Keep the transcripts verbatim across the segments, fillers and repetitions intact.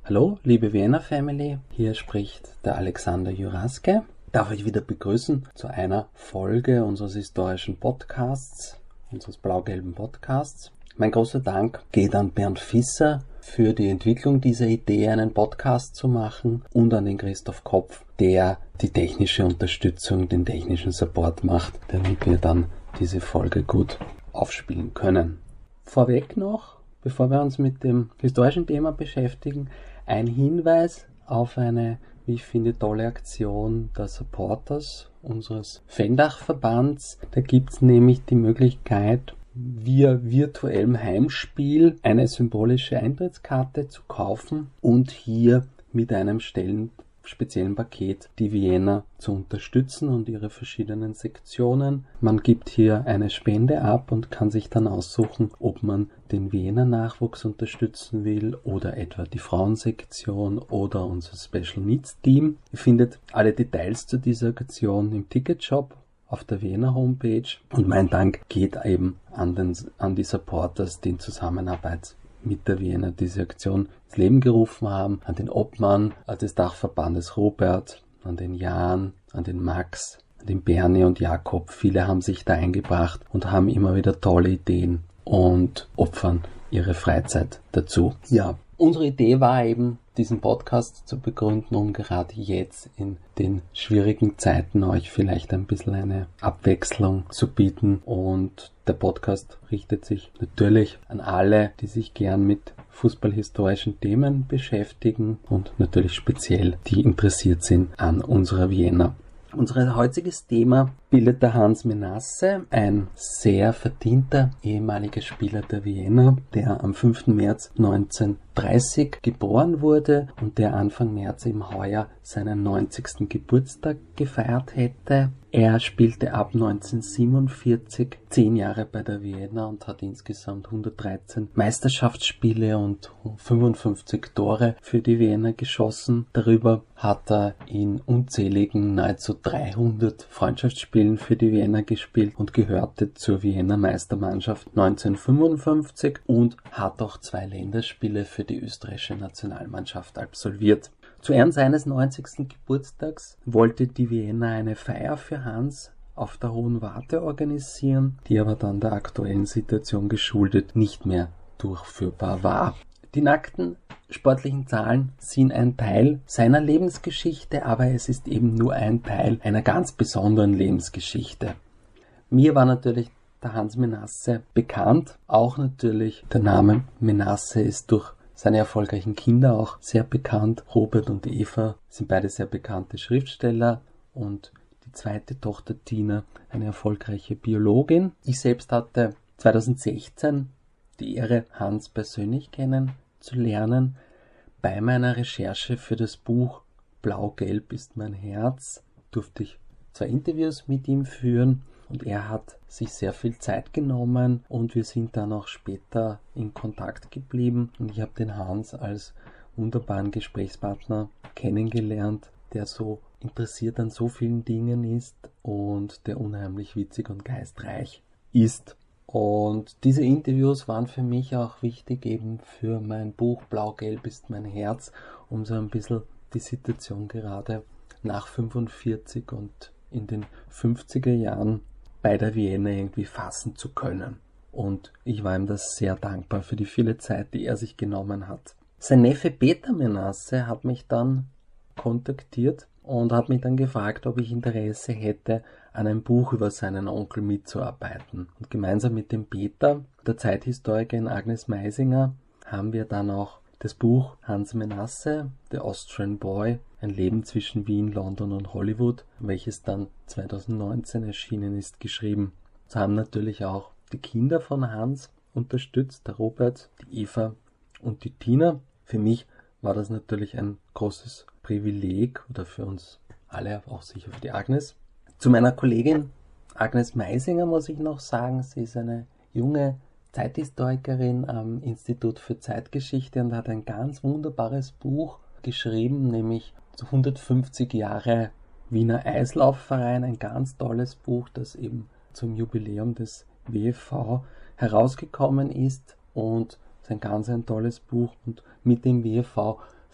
Hallo, liebe Vienna Family, hier spricht der Alexander Juraske. Ich darf euch wieder begrüßen zu einer Folge unseres historischen Podcasts, unseres blau-gelben Podcasts. Mein großer Dank geht an Bernd Visser für die Entwicklung dieser Idee, einen Podcast zu machen, und an den Christoph Kopf, der die technische Unterstützung, den technischen Support macht, damit wir dann diese Folge gut aufspielen können. Vorweg noch, bevor wir uns mit dem historischen Thema beschäftigen, ein Hinweis auf eine, wie ich finde, tolle Aktion der Supporters unseres Fendach-Verbands. Da gibt es nämlich die Möglichkeit, via virtuellem Heimspiel eine symbolische Eintrittskarte zu kaufen und hier mit einem Stellen speziellen Paket die Vienna zu unterstützen und ihre verschiedenen Sektionen. Man gibt hier eine Spende ab und kann sich dann aussuchen, ob man den Vienna Nachwuchs unterstützen will oder etwa die Frauensektion oder unser Special Needs Team. Ihr findet alle Details zu dieser Aktion im Ticketshop auf der Vienna Homepage, und mein Dank geht eben an, den, an die Supporters, die in Zusammenarbeit mit der Vienna diese Aktion ins Leben gerufen haben, an den Obmann des Dachverbandes Robert, an den Jan, an den Max, an den Bernie und Jakob. Viele haben sich da eingebracht und haben immer wieder tolle Ideen und opfern ihre Freizeit dazu. Ja, unsere Idee war eben, diesen Podcast zu begründen, um gerade jetzt in den schwierigen Zeiten euch vielleicht ein bisschen eine Abwechslung zu bieten. Und der Podcast richtet sich natürlich an alle, die sich gern mit fußballhistorischen Themen beschäftigen und natürlich speziell die interessiert sind an unserer Vienna. Unser heutiges Thema bildet der Hans Menasse, ein sehr verdienter ehemaliger Spieler der Vienna, der am fünften März neunzehnhundertdreißig geboren wurde und der Anfang März im Heuer seinen neunzigsten Geburtstag gefeiert hätte. Er spielte ab neunzehnhundertsiebenundvierzig zehn Jahre bei der Vienna und hat insgesamt hundertdreizehn Meisterschaftsspiele und fünfundfünfzig Tore für die Vienna geschossen. Darüber hat er in unzähligen, nahezu dreihundert Freundschaftsspielen für die Vienna gespielt und gehörte zur Vienna Meistermannschaft neunzehnhundertfünfundfünfzig und hat auch zwei Länderspiele für die österreichische Nationalmannschaft absolviert. Zu Ehren seines neunzigsten Geburtstags wollte die Vienna eine Feier für Hans auf der Hohen Warte organisieren, die aber dann der aktuellen Situation geschuldet nicht mehr durchführbar war. Die nackten sportlichen Zahlen sind ein Teil seiner Lebensgeschichte, aber es ist eben nur ein Teil einer ganz besonderen Lebensgeschichte. Mir war natürlich der Hans Menasse bekannt, auch natürlich der Name Menasse ist durch seine erfolgreichen Kinder auch sehr bekannt. Robert und Eva sind beide sehr bekannte Schriftsteller und die zweite Tochter Tina eine erfolgreiche Biologin. Ich selbst hatte zweitausendsechzehn die Ehre, Hans persönlich kennenzulernen. Bei meiner Recherche für das Buch Blau-Gelb ist mein Herz durfte ich zwei Interviews mit ihm führen. Und er hat sich sehr viel Zeit genommen und wir sind dann auch später in Kontakt geblieben. Und ich habe den Hans als wunderbaren Gesprächspartner kennengelernt, der so interessiert an so vielen Dingen ist und der unheimlich witzig und geistreich ist. Und diese Interviews waren für mich auch wichtig eben für mein Buch Blau-Gelb ist mein Herz, um so ein bisschen die Situation gerade nach fünfundvierzig und in den fünfziger Jahren bei der Vienna irgendwie fassen zu können. Und ich war ihm das sehr dankbar für die viele Zeit, die er sich genommen hat. Sein Neffe Peter Menasse hat mich dann kontaktiert und hat mich dann gefragt, ob ich Interesse hätte, an einem Buch über seinen Onkel mitzuarbeiten. Und gemeinsam mit dem Peter, der Zeithistorikerin Agnes Meisinger, haben wir dann auch das Buch Hans Menasse, The Austrian Boy, ein Leben zwischen Wien, London und Hollywood, welches dann zweitausendneunzehn erschienen ist, geschrieben. So haben natürlich auch die Kinder von Hans unterstützt, der Robert, die Eva und die Tina. Für mich war das natürlich ein großes Privileg, oder für uns alle, auch sicher für die Agnes. Zu meiner Kollegin Agnes Meisinger muss ich noch sagen, sie ist eine junge Zeithistorikerin am Institut für Zeitgeschichte und hat ein ganz wunderbares Buch geschrieben, nämlich hundertfünfzig Jahre Wiener Eislaufverein, ein ganz tolles Buch, das eben zum Jubiläum des W F V herausgekommen ist, und es ist ein ganz ein tolles Buch, und mit dem W F V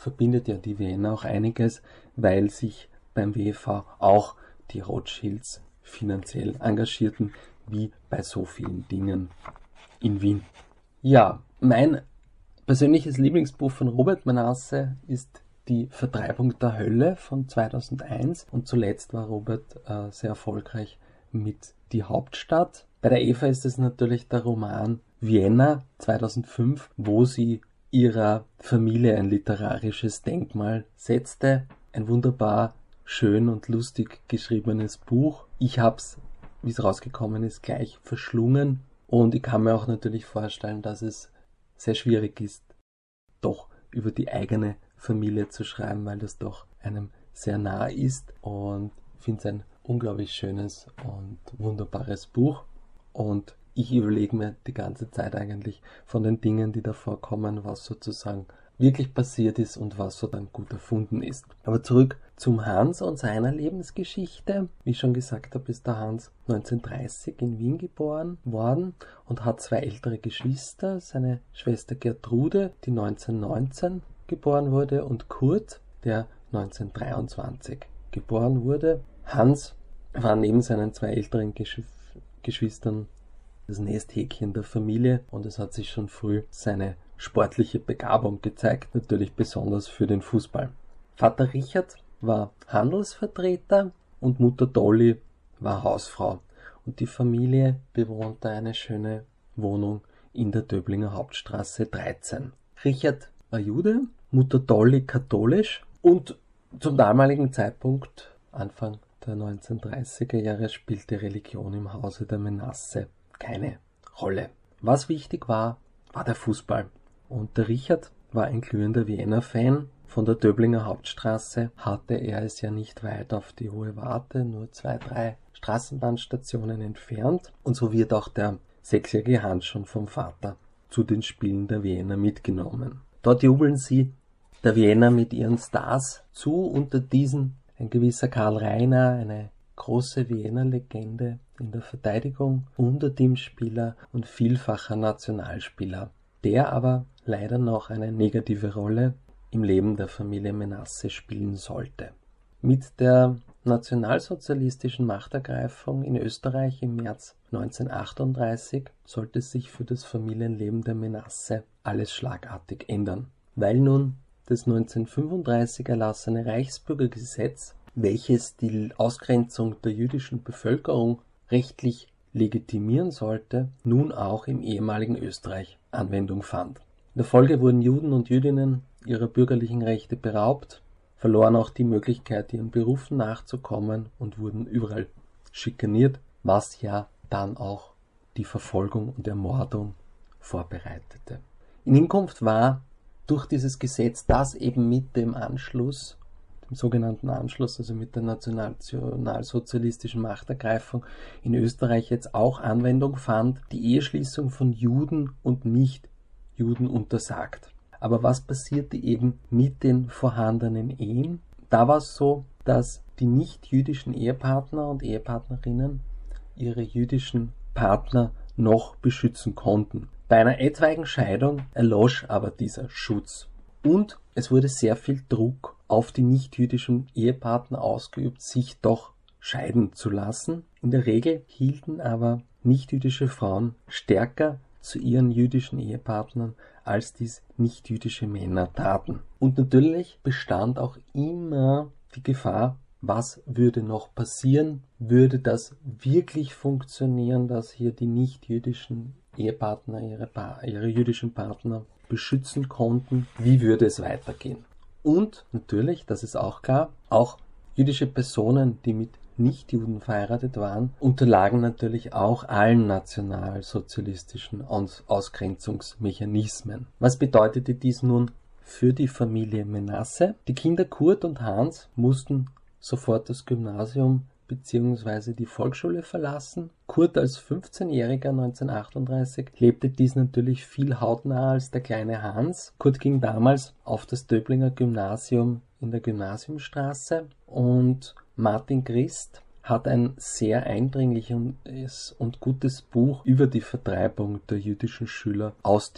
verbindet ja die Vienna auch einiges, weil sich beim W V auch die Rothschilds finanziell engagierten, wie bei so vielen Dingen in Wien. Ja, mein persönliches Lieblingsbuch von Robert Menasse ist Die Vertreibung der Hölle von zweitausendeins und zuletzt war Robert äh, sehr erfolgreich mit Die Hauptstadt. Bei der Eva ist es natürlich der Roman Vienna zweitausendfünf, wo sie ihrer Familie ein literarisches Denkmal setzte. Ein wunderbar schön und lustig geschriebenes Buch. Ich habe es, wie es rausgekommen ist, gleich verschlungen und ich kann mir auch natürlich vorstellen, dass es sehr schwierig ist, doch über die eigene Familie zu schreiben, weil das doch einem sehr nah ist, und ich finde es ein unglaublich schönes und wunderbares Buch und ich überlege mir die ganze Zeit eigentlich von den Dingen, die da vorkommen, was sozusagen wirklich passiert ist und was so dann gut erfunden ist. Aber zurück zum Hans und seiner Lebensgeschichte. Wie ich schon gesagt habe, ist der Hans neunzehnhundertdreißig in Wien geboren worden und hat zwei ältere Geschwister, seine Schwester Gertrude, die neunzehnhundertneunzehn geboren wurde, und Kurt, der neunzehnhundertdreiundzwanzig geboren wurde. Hans war neben seinen zwei älteren Gesch- Geschwistern das Nesthäkchen der Familie und es hat sich schon früh seine sportliche Begabung gezeigt, natürlich besonders für den Fußball. Vater Richard war Handelsvertreter und Mutter Dolly war Hausfrau und die Familie bewohnte eine schöne Wohnung in der Döblinger Hauptstraße dreizehn. Richard war Jude, Mutter Dolly katholisch und zum damaligen Zeitpunkt, Anfang der neunzehnhundertdreißiger Jahre, spielte Religion im Hause der Menasse keine Rolle. Was wichtig war, war der Fußball. Und der Richard war ein glühender Vienna-Fan. Von der Döblinger Hauptstraße hatte er es ja nicht weit auf die Hohe Warte, nur zwei, drei Straßenbahnstationen entfernt. Und so wird auch der sechsjährige Hans schon vom Vater zu den Spielen der Vienna mitgenommen. Dort jubeln sie der Vienna mit ihren Stars zu, unter diesen ein gewisser Karl Reiner, eine große Vienna-Legende in der Verteidigung, Wunderteamspieler und vielfacher Nationalspieler, der aber leider noch eine negative Rolle im Leben der Familie Menasse spielen sollte. Mit der nationalsozialistischen Machtergreifung in Österreich im März neunzehnhundertachtunddreißig sollte sich für das Familienleben der Menasse alles schlagartig ändern, weil nun das neunzehnhundertfünfunddreißig erlassene Reichsbürgergesetz, welches die Ausgrenzung der jüdischen Bevölkerung rechtlich legitimieren sollte, nun auch im ehemaligen Österreich Anwendung fand. In der Folge wurden Juden und Jüdinnen ihrer bürgerlichen Rechte beraubt, verloren auch die Möglichkeit, ihren Berufen nachzukommen und wurden überall schikaniert, was ja dann auch die Verfolgung und Ermordung vorbereitete. In Hinkunft war durch dieses Gesetz, das eben mit dem Anschluss, dem sogenannten Anschluss, also mit der nationalsozialistischen Machtergreifung in Österreich jetzt auch Anwendung fand, die Eheschließung von Juden und Nicht-Juden untersagt. Aber was passierte eben mit den vorhandenen Ehen? Da war es so, dass die nicht-jüdischen Ehepartner und Ehepartnerinnen ihre jüdischen Partner noch beschützen konnten. Bei einer etwaigen Scheidung erlosch aber dieser Schutz. Und es wurde sehr viel Druck auf die nicht-jüdischen Ehepartner ausgeübt, sich doch scheiden zu lassen. In der Regel hielten aber nicht-jüdische Frauen stärker zu ihren jüdischen Ehepartnern, als dies nicht-jüdische Männer taten. Und natürlich bestand auch immer die Gefahr, was würde noch passieren? Würde das wirklich funktionieren, dass hier die nicht-jüdischen Ehepartner ihre, pa- ihre jüdischen Partner beschützen konnten? Wie würde es weitergehen? Und natürlich, das ist auch klar, auch jüdische Personen, die mit Nicht-Juden verheiratet waren, unterlagen natürlich auch allen nationalsozialistischen Aus- Ausgrenzungsmechanismen. Was bedeutete dies nun für die Familie Menasse? Die Kinder Kurt und Hans mussten sofort das Gymnasium bzw. die Volksschule verlassen. Kurt als fünfzehnjähriger neunzehnhundertachtunddreißig lebte dies natürlich viel hautnah als der kleine Hans. Kurt ging damals auf das Döblinger Gymnasium in der Gymnasiumstraße und Martin Christ hat ein sehr eindringliches und gutes Buch über die Vertreibung der jüdischen Schüler aus dem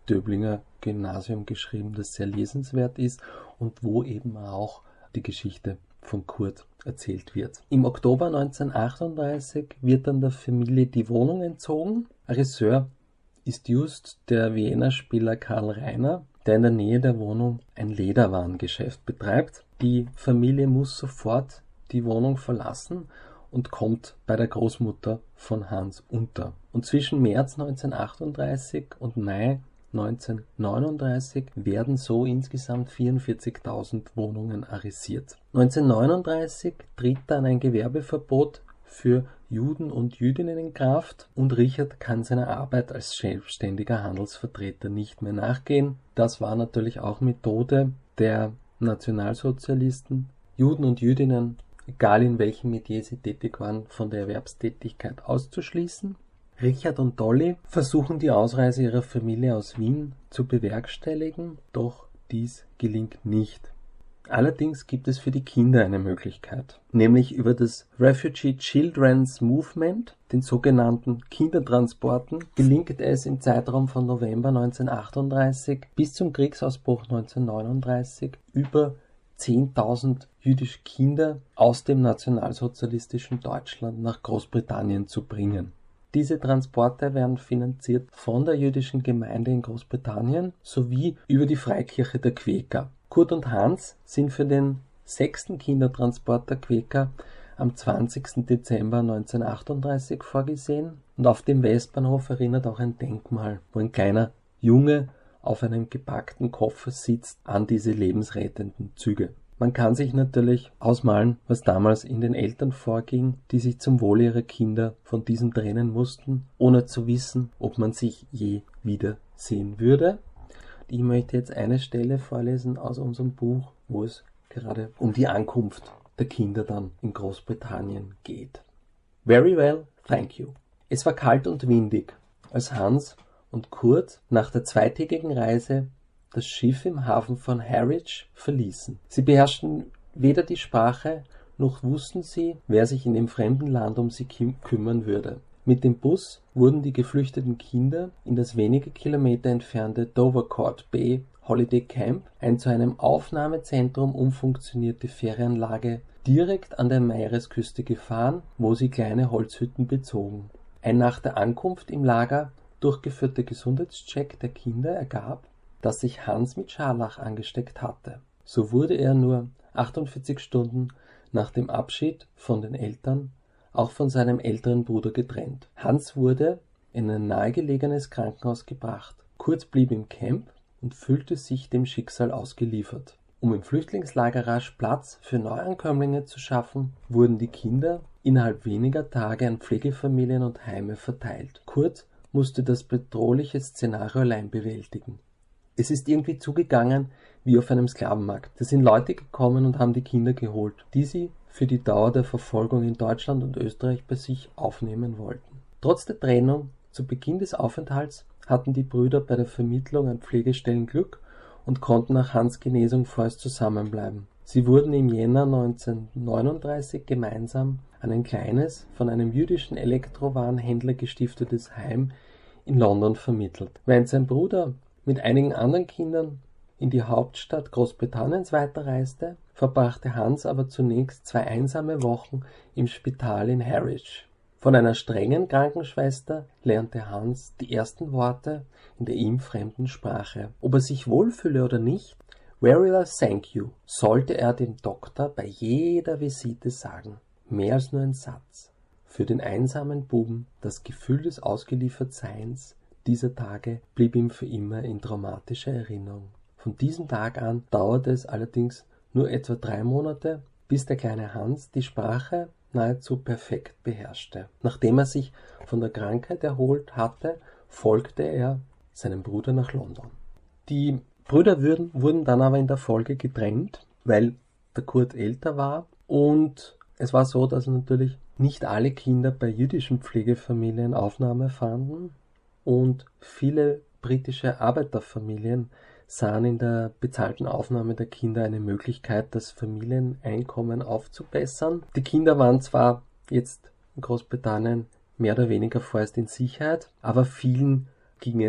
Döblinger Gymnasium geschrieben, das sehr lesenswert ist und wo eben auch die Geschichte von Kurt erzählt wird. Im Oktober neunzehnhundertachtunddreißig wird dann der Familie die Wohnung entzogen. Regisseur ist just der Wiener Spieler Karl Reiner, der in der Nähe der Wohnung ein Lederwarengeschäft betreibt. Die Familie muss sofort die Wohnung verlassen und kommt bei der Großmutter von Hans unter. Und zwischen März neunzehnhundertachtunddreißig und Mai neunzehnhundertneununddreißig werden so insgesamt vierundvierzigtausend Wohnungen arisiert. neunzehnhundertneununddreißig tritt dann ein Gewerbeverbot für Juden und Jüdinnen in Kraft und Richard kann seiner Arbeit als selbstständiger Handelsvertreter nicht mehr nachgehen. Das war natürlich auch Methode der Nationalsozialisten, Juden und Jüdinnen, egal in welchem Metier sie tätig waren, von der Erwerbstätigkeit auszuschließen. Richard und Dolly versuchen die Ausreise ihrer Familie aus Wien zu bewerkstelligen, doch dies gelingt nicht. Allerdings gibt es für die Kinder eine Möglichkeit, nämlich über das Refugee Children's Movement, den sogenannten Kindertransporten, gelingt es im Zeitraum von November neunzehnhundertachtunddreißig bis zum Kriegsausbruch neunzehnhundertneununddreißig über zehntausend jüdische Kinder aus dem nationalsozialistischen Deutschland nach Großbritannien zu bringen. Diese Transporte werden finanziert von der jüdischen Gemeinde in Großbritannien sowie über die Freikirche der Quäker. Kurt und Hans sind für den sechsten Kindertransport der Quäker am zwanzigsten Dezember neunzehnhundertachtunddreißig vorgesehen und auf dem Westbahnhof erinnert auch ein Denkmal, wo ein kleiner Junge auf einem gepackten Koffer sitzt an diese lebensrettenden Züge. Man kann sich natürlich ausmalen, was damals in den Eltern vorging, die sich zum Wohle ihrer Kinder von diesem trennen mussten, ohne zu wissen, ob man sich je wiedersehen würde. Ich möchte jetzt eine Stelle vorlesen aus unserem Buch, wo es gerade um die Ankunft der Kinder dann in Großbritannien geht. Very well, thank you. Es war kalt und windig, als Hans und Kurt nach der zweitägigen Reise das Schiff im Hafen von Harwich verließen. Sie beherrschten weder die Sprache, noch wussten sie, wer sich in dem fremden Land um sie kümmern würde. Mit dem Bus wurden die geflüchteten Kinder in das wenige Kilometer entfernte Dovercourt Bay Holiday Camp, ein zu einem Aufnahmezentrum umfunktionierte Ferienanlage, direkt an der Meeresküste gefahren, wo sie kleine Holzhütten bezogen. Ein nach der Ankunft im Lager durchgeführter Gesundheitscheck der Kinder ergab, dass sich Hans mit Scharlach angesteckt hatte. So wurde er nur achtundvierzig Stunden nach dem Abschied von den Eltern auch von seinem älteren Bruder getrennt. Hans wurde in ein nahegelegenes Krankenhaus gebracht. Kurt blieb im Camp und fühlte sich dem Schicksal ausgeliefert. Um im Flüchtlingslager rasch Platz für Neuankömmlinge zu schaffen, wurden die Kinder innerhalb weniger Tage an Pflegefamilien und Heime verteilt. Kurt musste das bedrohliche Szenario allein bewältigen. Es ist irgendwie zugegangen wie auf einem Sklavenmarkt. Da sind Leute gekommen und haben die Kinder geholt, die sie für die Dauer der Verfolgung in Deutschland und Österreich bei sich aufnehmen wollten. Trotz der Trennung zu Beginn des Aufenthalts hatten die Brüder bei der Vermittlung an Pflegestellen Glück und konnten nach Hans' Genesung vorerst zusammenbleiben. Sie wurden im Jänner neunzehnhundertneununddreißig gemeinsam an ein kleines, von einem jüdischen Elektrowarenhändler gestiftetes Heim in London vermittelt. Während sein Bruder mit einigen anderen Kindern in die Hauptstadt Großbritanniens weiterreiste, verbrachte Hans aber zunächst zwei einsame Wochen im Spital in Harwich. Von einer strengen Krankenschwester lernte Hans die ersten Worte in der ihm fremden Sprache. Ob er sich wohlfühle oder nicht, very well, thank you, sollte er dem Doktor bei jeder Visite sagen. Mehr als nur ein Satz. Für den einsamen Buben das Gefühl des Ausgeliefertseins dieser Tage blieb ihm für immer in traumatischer Erinnerung. Von diesem Tag an dauerte es allerdings nur etwa drei Monate, bis der kleine Hans die Sprache nahezu perfekt beherrschte. Nachdem er sich von der Krankheit erholt hatte, folgte er seinem Bruder nach London. Die Brüder würden, wurden dann aber in der Folge getrennt, weil der Kurt älter war, und es war so, dass natürlich nicht alle Kinder bei jüdischen Pflegefamilien Aufnahme fanden. Und viele britische Arbeiterfamilien sahen in der bezahlten Aufnahme der Kinder eine Möglichkeit, das Familieneinkommen aufzubessern. Die Kinder waren zwar jetzt in Großbritannien mehr oder weniger vorerst in Sicherheit, aber vielen ging es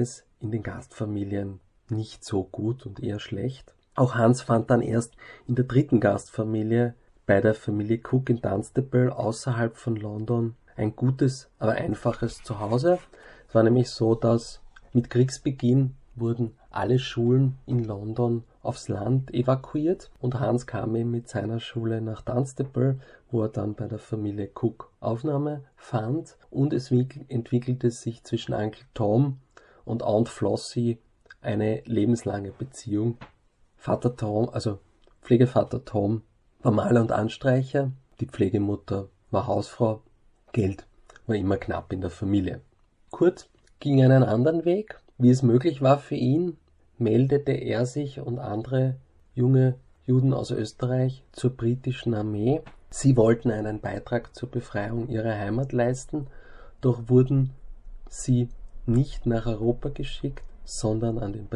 in den Gastfamilien nicht so gut und eher schlecht. Auch Hans fand dann erst in der dritten Gastfamilie bei der Familie Cook in Dunstable außerhalb von London ein gutes, aber einfaches Zuhause. Es war nämlich so, dass mit Kriegsbeginn wurden alle Schulen in London aufs Land evakuiert und Hans kam eben mit seiner Schule nach Dunstable, wo er dann bei der Familie Cook Aufnahme fand, und es entwickelte sich zwischen Onkel Tom und Aunt Flossie eine lebenslange Beziehung. Vater Tom, also Pflegevater Tom, war Maler und Anstreicher, die Pflegemutter war Hausfrau, Geld war immer knapp in der Familie. Kurt ging einen anderen Weg. Wie es möglich war für ihn, meldete er sich und andere junge Juden aus Österreich zur britischen Armee. Sie wollten einen Beitrag zur Befreiung ihrer Heimat leisten, doch wurden sie nicht nach Europa geschickt, sondern an den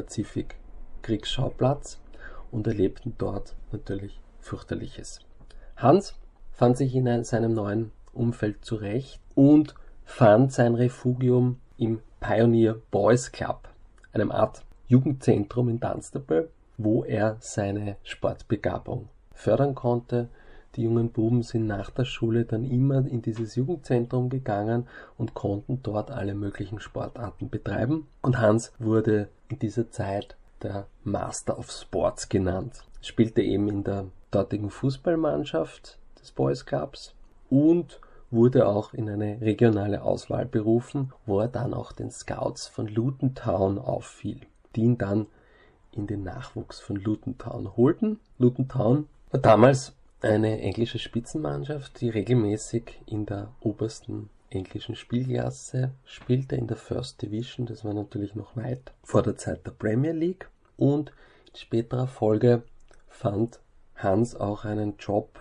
Pazifik-Kriegsschauplatz und erlebten dort natürlich fürchterliches. Hans fand sich in seinem neuen Umfeld zurecht und fand sein Refugium im Pioneer Boys Club, einem Art Jugendzentrum in Dunstable, wo er seine Sportbegabung fördern konnte. Die jungen Buben sind nach der Schule dann immer in dieses Jugendzentrum gegangen und konnten dort alle möglichen Sportarten betreiben. Und Hans wurde in dieser Zeit der Master of Sports genannt. Spielte eben in der dortigen Fußballmannschaft des Boys Clubs und wurde auch in eine regionale Auswahl berufen, wo er dann auch den Scouts von Luton Town auffiel, die ihn dann in den Nachwuchs von Luton Town holten. Luton Town war damals eine englische Spitzenmannschaft, die regelmäßig in der obersten englischen Spielklasse spielte, in der First Division. Das war natürlich noch weit vor der Zeit der Premier League. Und in späterer Folge fand Hans auch einen Job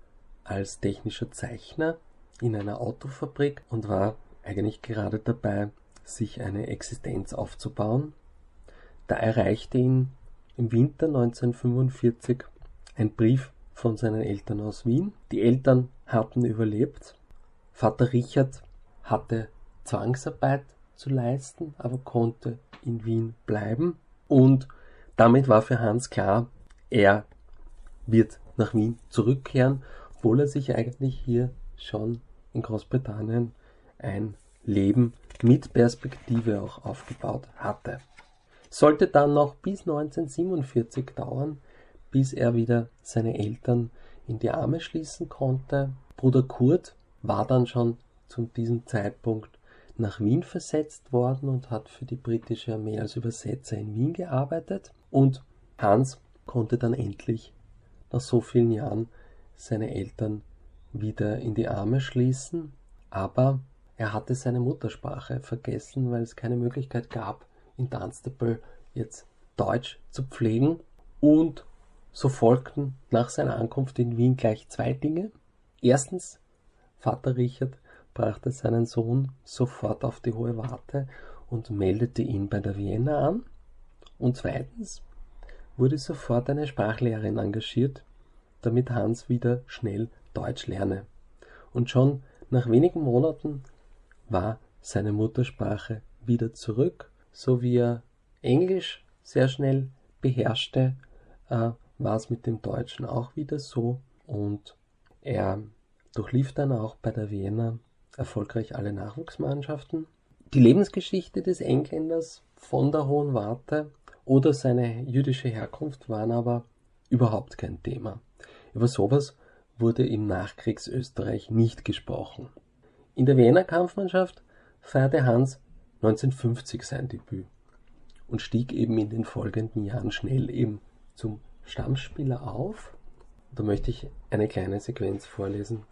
als technischer Zeichner in einer Autofabrik und war eigentlich gerade dabei, sich eine Existenz aufzubauen. Da erreichte ihn im Winter neunzehnhundertfünfundvierzig ein Brief von seinen Eltern aus Wien. Die Eltern hatten überlebt. Vater Richard hatte Zwangsarbeit zu leisten, aber konnte in Wien bleiben. Und damit war für Hans klar, er wird nach Wien zurückkehren, obwohl er sich eigentlich hier schon in Großbritannien ein Leben mit Perspektive auch aufgebaut hatte. Sollte dann noch bis neunzehnhundertsiebenundvierzig dauern, bis er wieder seine Eltern in die Arme schließen konnte. Bruder Kurt war dann schon zu diesem Zeitpunkt nach Wien versetzt worden und hat für die britische Armee als Übersetzer in Wien gearbeitet. Und Hans konnte dann endlich nach so vielen Jahren seine Eltern wieder in die Arme schließen, aber er hatte seine Muttersprache vergessen, weil es keine Möglichkeit gab, in Dunstable jetzt Deutsch zu pflegen. Und so folgten nach seiner Ankunft in Wien gleich zwei Dinge. Erstens, Vater Richard brachte seinen Sohn sofort auf die Hohe Warte und meldete ihn bei der Vienna an. Und zweitens wurde sofort eine Sprachlehrerin engagiert, damit Hans wieder schnell Deutsch lerne. Und schon nach wenigen Monaten war seine Muttersprache wieder zurück. So wie er Englisch sehr schnell beherrschte, äh, war es mit dem Deutschen auch wieder so. Und er durchlief dann auch bei der Vienna erfolgreich alle Nachwuchsmannschaften. Die Lebensgeschichte des Engländers von der Hohen Warte oder seine jüdische Herkunft waren aber überhaupt kein Thema. Über sowas wurde im Nachkriegsösterreich nicht gesprochen. In der Wiener Kampfmannschaft feierte Hans neunzehnhundertfünfzig sein Debüt und stieg eben in den folgenden Jahren schnell eben zum Stammspieler auf. Da möchte ich eine kleine Sequenz vorlesen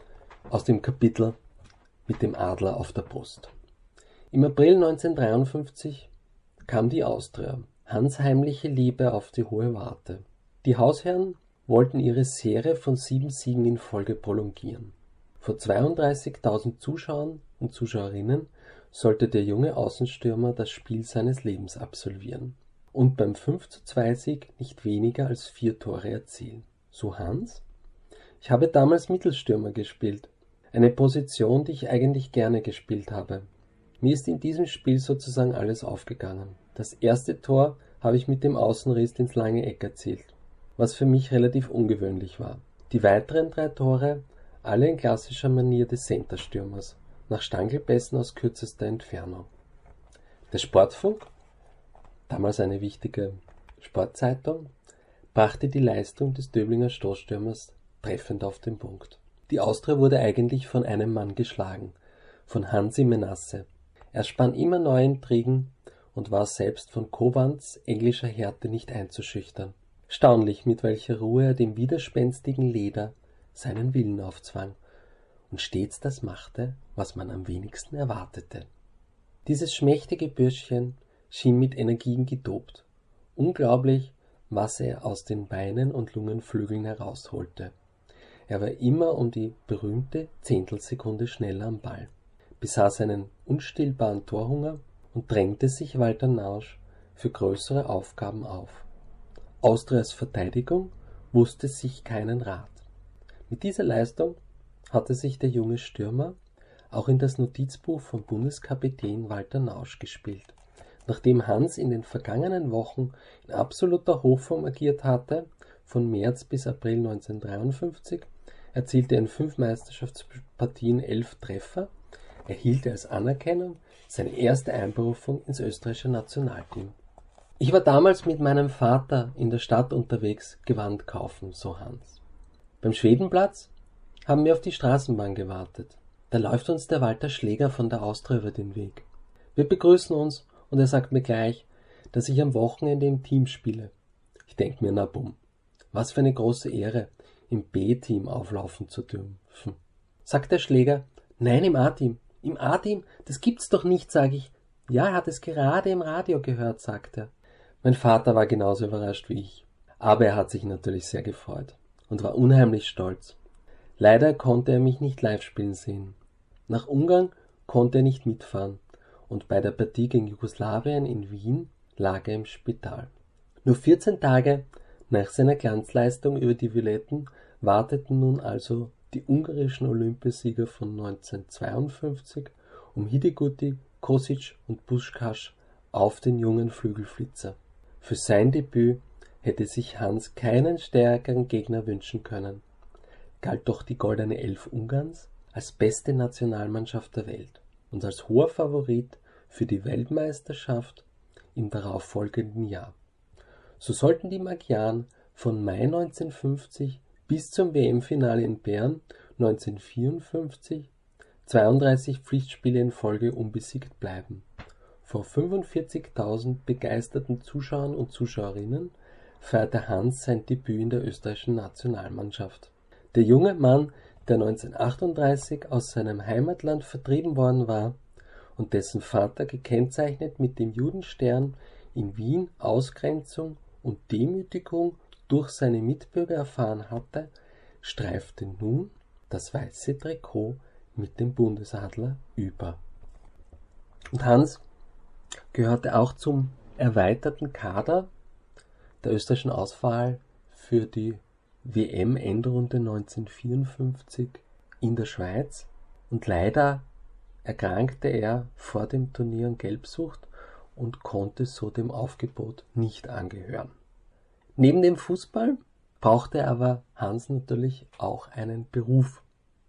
aus dem Kapitel mit dem Adler auf der Brust. Im April neunzehnhundertdreiundfünfzig kam die Austria, Hans' heimliche Liebe, auf die Hohe Warte. Die Hausherren wollten ihre Serie von sieben Siegen in Folge prolongieren. Vor zweiunddreißigtausend Zuschauern und Zuschauerinnen sollte der junge Außenstürmer das Spiel seines Lebens absolvieren und beim fünf zu zwei Sieg nicht weniger als vier Tore erzielen. So Hans: Ich habe damals Mittelstürmer gespielt, eine Position, die ich eigentlich gerne gespielt habe. Mir ist in diesem Spiel sozusagen alles aufgegangen. Das erste Tor habe ich mit dem Außenriss ins lange Eck erzielt, was für mich relativ ungewöhnlich war. Die weiteren drei Tore, alle in klassischer Manier des Centerstürmers, nach Stangelpässen aus kürzester Entfernung. Der Sportfunk, damals eine wichtige Sportzeitung, brachte die Leistung des Döblinger Stoßstürmers treffend auf den Punkt. Die Austria wurde eigentlich von einem Mann geschlagen, von Hansi Menasse. Er spann immer neue Intrigen und war selbst von Covants englischer Härte nicht einzuschüchtern. Staunlich, mit welcher Ruhe er dem widerspenstigen Leder seinen Willen aufzwang und stets das machte, was man am wenigsten erwartete. Dieses schmächtige Bürschchen schien mit Energien gedopt. Unglaublich, was er aus den Beinen und Lungenflügeln herausholte. Er war immer um die berühmte Zehntelsekunde schneller am Ball, besaß einen unstillbaren Torhunger und drängte sich Walter Nausch für größere Aufgaben auf. Austrias Verteidigung wusste sich keinen Rat. Mit dieser Leistung hatte sich der junge Stürmer auch in das Notizbuch von Bundeskapitän Walter Nausch gespielt. Nachdem Hans in den vergangenen Wochen in absoluter Hochform agiert hatte, von März bis April neunzehnhundertdreiundfünfzig, erzielte er in fünf Meisterschaftspartien elf Treffer, erhielt als Anerkennung seine erste Einberufung ins österreichische Nationalteam. Ich war damals mit meinem Vater in der Stadt unterwegs, Gewand kaufen, so Hans. Beim Schwedenplatz haben wir auf die Straßenbahn gewartet. Da läuft uns der Walter Schläger von der Austria über den Weg. Wir begrüßen uns und er sagt mir gleich, dass ich am Wochenende im Team spiele. Ich denke mir, na bumm, was für eine große Ehre, im B-Team auflaufen zu dürfen. Sagt der Schläger, nein, im A-Team. Im A-Team? Das gibt's doch nicht, sage ich. Ja, er hat es gerade im Radio gehört, sagt er. Mein Vater war genauso überrascht wie ich. Aber er hat sich natürlich sehr gefreut und war unheimlich stolz. Leider konnte er mich nicht live spielen sehen. Nach Ungarn konnte er nicht mitfahren und bei der Partie gegen Jugoslawien in Wien lag er im Spital. Nur vierzehn Tage nach seiner Glanzleistung über die Violetten warteten nun also die ungarischen Olympiasieger von neunzehnhundertzweiundfünfzig um Hidegkuti, Kosic und Puskás auf den jungen Flügelflitzer. Für sein Debüt hätte sich Hans keinen stärkeren Gegner wünschen können. Galt doch die Goldene Elf Ungarns als beste Nationalmannschaft der Welt und als hoher Favorit für die Weltmeisterschaft im darauffolgenden Jahr. So sollten die Magyaren von Mai neunzehnhundertfünfzig bis zum W M-Finale in Bern neunzehnhundertvierundfünfzig zweiunddreißig Pflichtspiele in Folge unbesiegt bleiben. Vor fünfundvierzigtausend begeisterten Zuschauern und Zuschauerinnen feierte Hans sein Debüt in der österreichischen Nationalmannschaft. Der junge Mann, der neunzehnhundertachtunddreißig aus seinem Heimatland vertrieben worden war und dessen Vater gekennzeichnet mit dem Judenstern in Wien Ausgrenzung und Demütigung durch seine Mitbürger erfahren hatte, streifte nun das weiße Trikot mit dem Bundesadler über. Und Hans gehörte auch zum erweiterten Kader der österreichischen Auswahl für die W M-Endrunde neunzehnhundertvierundfünfzig in der Schweiz und leider erkrankte er vor dem Turnier an Gelbsucht und konnte so dem Aufgebot nicht angehören. Neben dem Fußball brauchte aber Hans natürlich auch einen Beruf.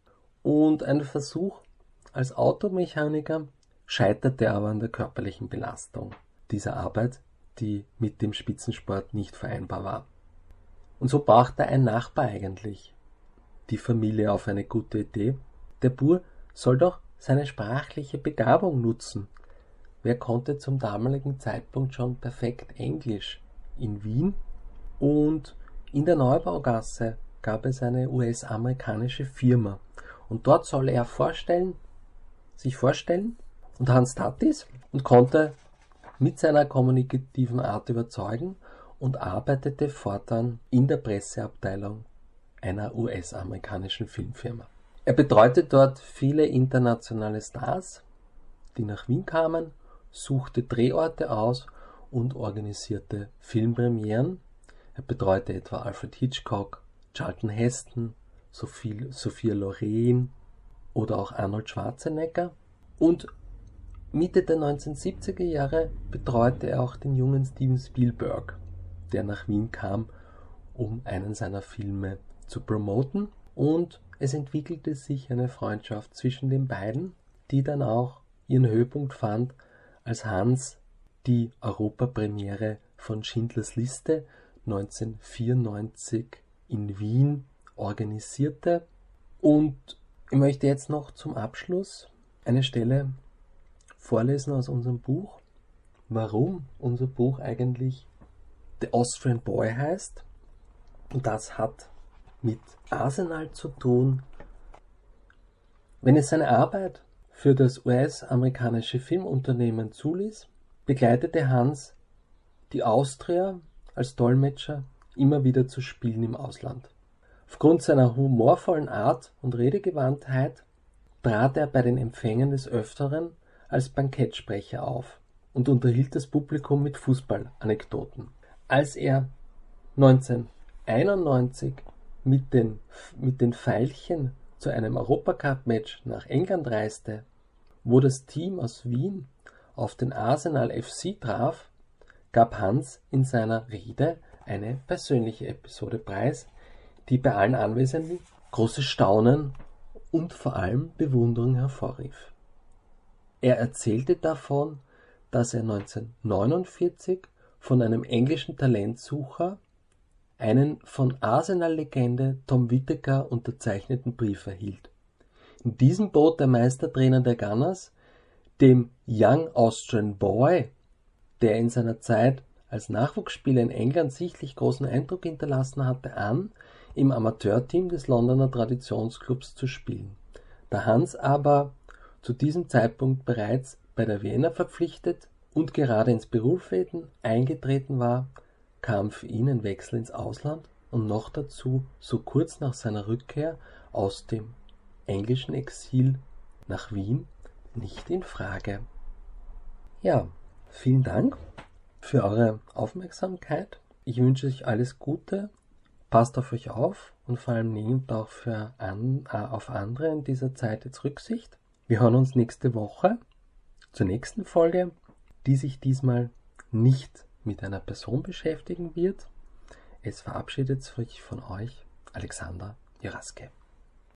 Und ein Versuch als Automechaniker scheiterte aber an der körperlichen Belastung dieser Arbeit, die mit dem Spitzensport nicht vereinbar war. Und so brachte ein Nachbar eigentlich die Familie auf eine gute Idee. Der Bur soll doch seine sprachliche Begabung nutzen. Wer konnte zum damaligen Zeitpunkt schon perfekt Englisch? In Wien und in der Neubaugasse gab es eine U S-amerikanische Firma. Und dort soll er vorstellen, sich vorstellen, und Hans tat dies und konnte mit seiner kommunikativen Art überzeugen und arbeitete fortan in der Presseabteilung einer U S-amerikanischen Filmfirma. Er betreute dort viele internationale Stars, die nach Wien kamen, suchte Drehorte aus und organisierte Filmpremieren. Er betreute etwa Alfred Hitchcock, Charlton Heston, Sophie, Sophia Loren oder auch Arnold Schwarzenegger. Und Mitte der neunzehnhundertsiebziger Jahre betreute er auch den jungen Steven Spielberg, der nach Wien kam, um einen seiner Filme zu promoten. Und es entwickelte sich eine Freundschaft zwischen den beiden, die dann auch ihren Höhepunkt fand, als Hans die Europapremiere von Schindlers Liste neunzehnhundertvierundneunzig in Wien organisierte. Und ich möchte jetzt noch zum Abschluss eine Stelle vorlesen aus unserem Buch, warum unser Buch eigentlich The Austrian Boy heißt. Und das hat mit Arsenal zu tun. Wenn es seine Arbeit für das U S-amerikanische Filmunternehmen zuließ, begleitete Hans die Austria als Dolmetscher immer wieder zu Spielen im Ausland. Aufgrund seiner humorvollen Art und Redegewandtheit trat er bei den Empfängen des Öfteren als Bankettsprecher auf und unterhielt das Publikum mit Fußballanekdoten. Als er neunzehnhunderteinundneunzig mit den, mit den Veilchen zu einem Europacup-Match nach England reiste, wo das Team aus Wien auf den Arsenal F C traf, gab Hans in seiner Rede eine persönliche Episode preis, die bei allen Anwesenden großes Staunen und vor allem Bewunderung hervorrief. Er erzählte davon, dass er neunzehnhundertneunundvierzig von einem englischen Talentsucher einen von Arsenal-Legende Tom Whittaker unterzeichneten Brief erhielt. In diesem bot der Meistertrainer der Gunners dem Young Austrian Boy, der in seiner Zeit als Nachwuchsspieler in England sichtlich großen Eindruck hinterlassen hatte, an, im Amateurteam des Londoner Traditionsclubs zu spielen. Da Hans aber zu diesem Zeitpunkt bereits bei der Vienna verpflichtet und gerade ins Berufsleben eingetreten war, kam für ihn ein Wechsel ins Ausland und noch dazu so kurz nach seiner Rückkehr aus dem englischen Exil nach Wien nicht in Frage. Ja, vielen Dank für eure Aufmerksamkeit. Ich wünsche euch alles Gute, passt auf euch auf und vor allem nehmt auch für an, äh, auf andere in dieser Zeit jetzt Rücksicht. Wir hören uns nächste Woche zur nächsten Folge, die sich diesmal nicht mit einer Person beschäftigen wird. Es verabschiedet sich von euch Alexander Juraske.